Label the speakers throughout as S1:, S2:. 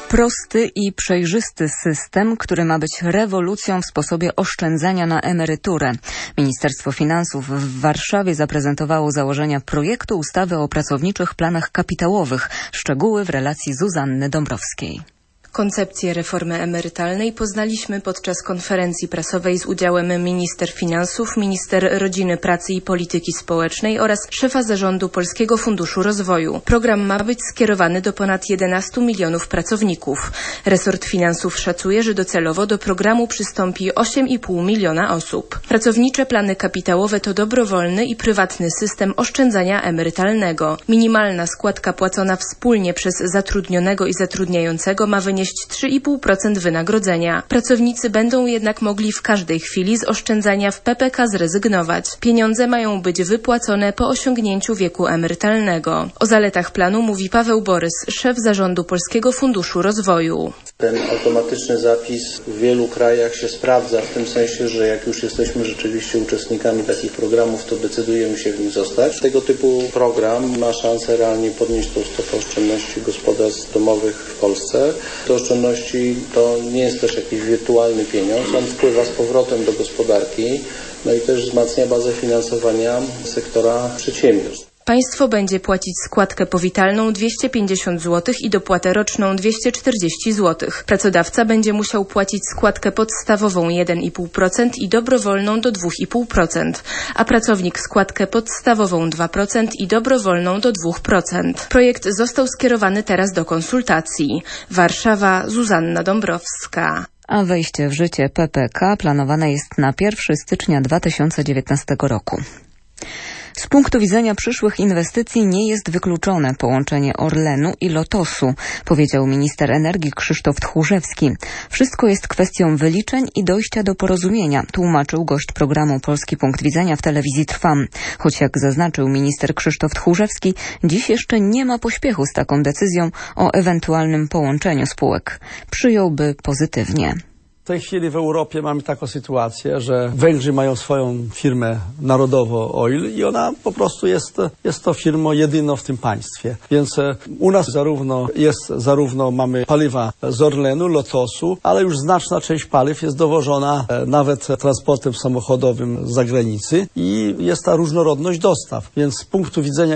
S1: Prosty i przejrzysty system, który ma być rewolucją w sposobie oszczędzania na emeryturę. Ministerstwo Finansów w Warszawie zaprezentowało założenia projektu ustawy o pracowniczych planach kapitałowych. Szczegóły w relacji Zuzanny Dąbrowskiej.
S2: Koncepcję reformy emerytalnej poznaliśmy podczas konferencji prasowej z udziałem minister finansów, minister rodziny, pracy i polityki społecznej oraz szefa zarządu Polskiego Funduszu Rozwoju. Program ma być skierowany do ponad 11 milionów pracowników. Resort finansów szacuje, że docelowo do programu przystąpi 8,5 miliona osób. Pracownicze plany kapitałowe to dobrowolny i prywatny system oszczędzania emerytalnego. Minimalna składka płacona wspólnie przez zatrudnionego i zatrudniającego ma wynieść 3,5% wynagrodzenia. Pracownicy będą jednak mogli w każdej chwili z oszczędzania w PPK zrezygnować. Pieniądze mają być wypłacone po osiągnięciu wieku emerytalnego. O zaletach planu mówi Paweł Borys, szef zarządu Polskiego Funduszu Rozwoju.
S3: Ten automatyczny zapis w wielu krajach się sprawdza w tym sensie, że jak już jesteśmy rzeczywiście uczestnikami takich programów, to decydujemy się w nich zostać. Tego typu program ma szansę realnie podnieść tą stopę oszczędności gospodarstw domowych w Polsce. Te oszczędności to nie jest też jakiś wirtualny pieniądz, on wpływa z powrotem do gospodarki, no i też wzmacnia bazę finansowania sektora przedsiębiorstw.
S2: Państwo będzie płacić składkę powitalną 250 zł i dopłatę roczną 240 zł. Pracodawca będzie musiał płacić składkę podstawową 1,5% i dobrowolną do 2,5%, a pracownik składkę podstawową 2% i dobrowolną do 2%. Projekt został skierowany teraz do konsultacji. Warszawa, Zuzanna Dąbrowska.
S1: A wejście w życie PPK planowane jest na 1 stycznia 2019 roku. Z punktu widzenia przyszłych inwestycji nie jest wykluczone połączenie Orlenu i Lotosu, powiedział minister energii Krzysztof Tchórzewski. Wszystko jest kwestią wyliczeń i dojścia do porozumienia, tłumaczył gość programu Polski Punkt Widzenia w telewizji Trwam. Choć jak zaznaczył minister Krzysztof Tchórzewski, dziś jeszcze nie ma pośpiechu z taką decyzją o ewentualnym połączeniu spółek. Przyjąłby pozytywnie.
S4: W tej chwili w Europie mamy taką sytuację, że Węgrzy mają swoją firmę Narodowo Oil i ona po prostu jest to firmą jedyną w tym państwie. Więc u nas zarówno mamy paliwa z Orlenu, Lotosu, ale już znaczna część paliw jest dowożona nawet transportem samochodowym z zagranicy i jest ta różnorodność dostaw. Więc z punktu widzenia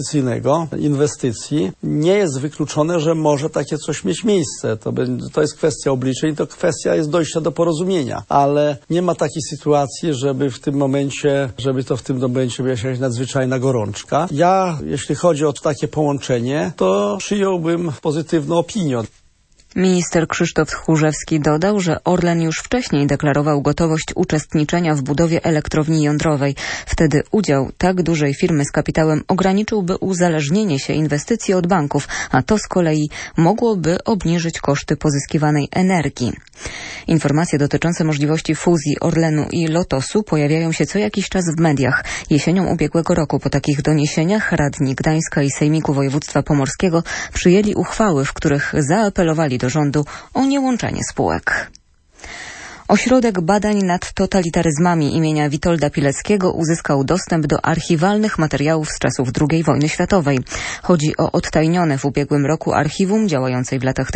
S4: inwestycji nie jest wykluczone, że może takie coś mieć miejsce. To jest kwestia obliczeń, to kwestia jest dojścia do porozumienia, ale nie ma takiej sytuacji, żeby w tym momencie była jakaś nadzwyczajna gorączka. Jeśli chodzi o takie połączenie, to przyjąłbym pozytywną opinię.
S1: Minister Krzysztof Tchórzewski dodał, że Orlen już wcześniej deklarował gotowość uczestniczenia w budowie elektrowni jądrowej. Wtedy udział tak dużej firmy z kapitałem ograniczyłby uzależnienie się inwestycji od banków, a to z kolei mogłoby obniżyć koszty pozyskiwanej energii. Informacje dotyczące możliwości fuzji Orlenu i Lotosu pojawiają się co jakiś czas w mediach. Jesienią ubiegłego roku po takich doniesieniach radni Gdańska i Sejmiku Województwa Pomorskiego przyjęli uchwały, w których zaapelowali do rządu o niełączenie spółek. Ośrodek Badań nad Totalitaryzmami imienia Witolda Pileckiego uzyskał dostęp do archiwalnych materiałów z czasów II wojny światowej. Chodzi o odtajnione w ubiegłym roku archiwum działającej w latach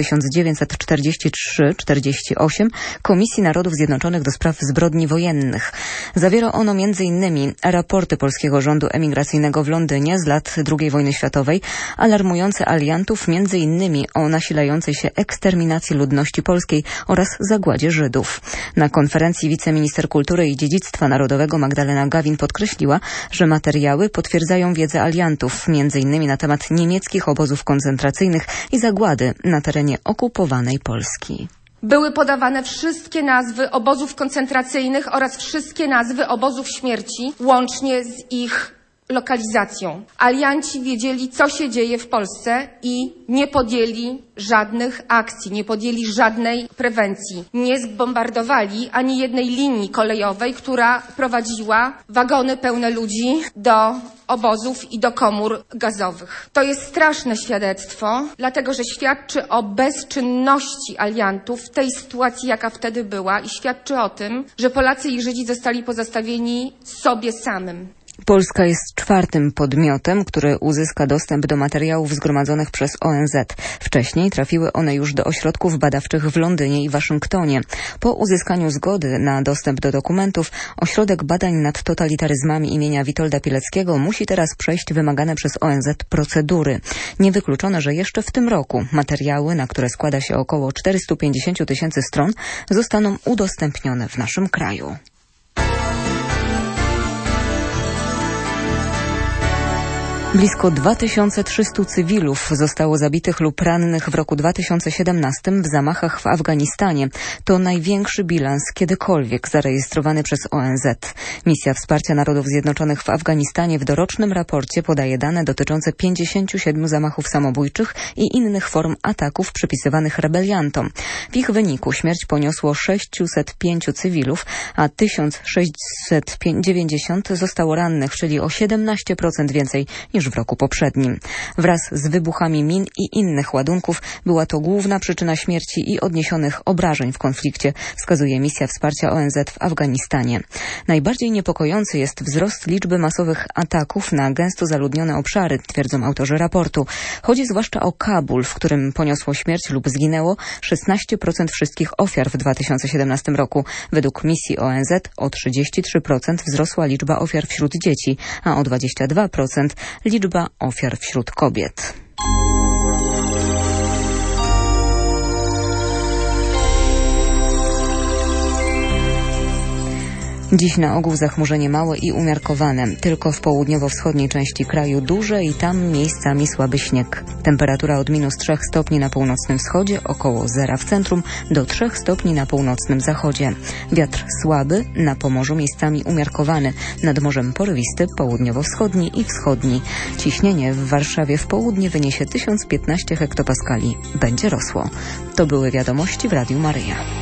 S1: 1943-48 Komisji Narodów Zjednoczonych do spraw zbrodni wojennych. Zawiera ono m.in. raporty polskiego rządu emigracyjnego w Londynie z lat II wojny światowej, alarmujące aliantów m.in. o nasilającej się eksterminacji ludności polskiej oraz zagładzie Żydów. Na konferencji wiceminister kultury i dziedzictwa narodowego Magdalena Gawin podkreśliła, że materiały potwierdzają wiedzę aliantów, m.in. na temat niemieckich obozów koncentracyjnych i zagłady na terenie okupowanej Polski.
S5: Były podawane wszystkie nazwy obozów koncentracyjnych oraz wszystkie nazwy obozów śmierci, łącznie z ich lokalizacją. Alianci wiedzieli, co się dzieje w Polsce i nie podjęli żadnych akcji, nie podjęli żadnej prewencji. Nie zbombardowali ani jednej linii kolejowej, która prowadziła wagony pełne ludzi do obozów i do komór gazowych. To jest straszne świadectwo, dlatego że świadczy o bezczynności aliantów w tej sytuacji, jaka wtedy była i świadczy o tym, że Polacy i Żydzi zostali pozostawieni sobie samym.
S1: Polska jest czwartym podmiotem, który uzyska dostęp do materiałów zgromadzonych przez ONZ. Wcześniej trafiły one już do ośrodków badawczych w Londynie i Waszyngtonie. Po uzyskaniu zgody na dostęp do dokumentów, Ośrodek Badań nad Totalitaryzmami imienia Witolda Pileckiego musi teraz przejść wymagane przez ONZ procedury. Niewykluczone, że jeszcze w tym roku materiały, na które składa się około 450 000 stron, zostaną udostępnione w naszym kraju. Blisko 2300 cywilów zostało zabitych lub rannych w roku 2017 w zamachach w Afganistanie. To największy bilans kiedykolwiek zarejestrowany przez ONZ. Misja Wsparcia Narodów Zjednoczonych w Afganistanie w dorocznym raporcie podaje dane dotyczące 57 zamachów samobójczych i innych form ataków przypisywanych rebeliantom. W ich wyniku śmierć poniosło 605 cywilów, a 1690 zostało rannych, czyli o 17% więcej niż w roku poprzednim. Wraz z wybuchami min i innych ładunków była to główna przyczyna śmierci i odniesionych obrażeń w konflikcie, wskazuje Misja Wsparcia ONZ w Afganistanie. Najbardziej niepokojący jest wzrost liczby masowych ataków na gęsto zaludnione obszary, twierdzą autorzy raportu. Chodzi zwłaszcza o Kabul, w którym poniosło śmierć lub zginęło 16% wszystkich ofiar w 2017 roku. Według misji ONZ o 33% wzrosła liczba ofiar wśród dzieci, a o 22% liczba ofiar wśród kobiet. Dziś na ogół zachmurzenie małe i umiarkowane. Tylko w południowo-wschodniej części kraju duże i tam miejscami słaby śnieg. Temperatura od -3 stopni na północnym wschodzie, około 0 w centrum, do 3 stopni na północnym zachodzie. Wiatr słaby, na Pomorzu miejscami umiarkowany. Nad morzem porywisty, południowo-wschodni i wschodni. Ciśnienie w Warszawie w południe wyniesie 1015 hektopaskali. Będzie rosło. To były wiadomości w Radiu Maryja.